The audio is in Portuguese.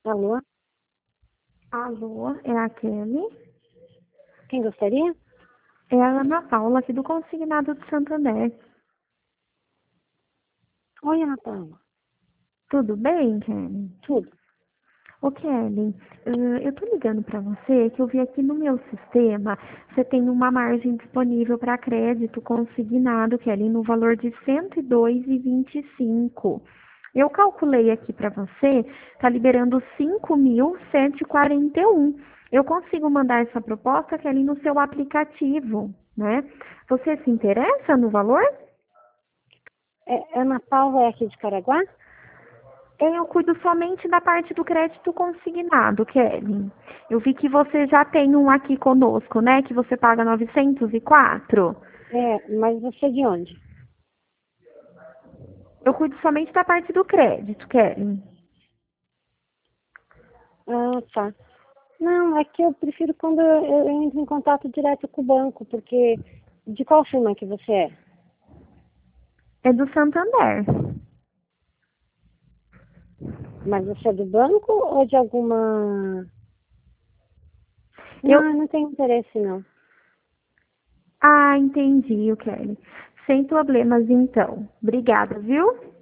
Alô? Alô, é a Kelly? Quem gostaria? É a Ana Paula, aqui do Consignado de Santander. Oi, Ana Paula. Tudo bem, Kelly? Tudo. Ô, Kelly, eu tô ligando pra você que eu vi aqui no meu sistema, você tem uma margem disponível para crédito consignado, Kelly, no valor de 102,25. Eu calculei aqui para você, tá liberando 5.141. Eu consigo mandar essa proposta, Kelly, no seu aplicativo, né? Você se interessa no valor? Ana Paula é aqui de Caraguá? Eu cuido somente da parte do crédito consignado, Kelly. Eu vi que você já tem um aqui conosco, né? Que você paga 904. Mas você é de onde? Eu cuido somente da parte do crédito, Kelly. Ah, tá. Não, é que eu prefiro quando eu entro em contato direto com o banco, porque de qual firma que você é? É do Santander. Mas você é do banco ou de alguma... Eu. Não, eu não tenho interesse, não. Ah, entendi, Kelly. Sem problemas, então. Obrigada, viu?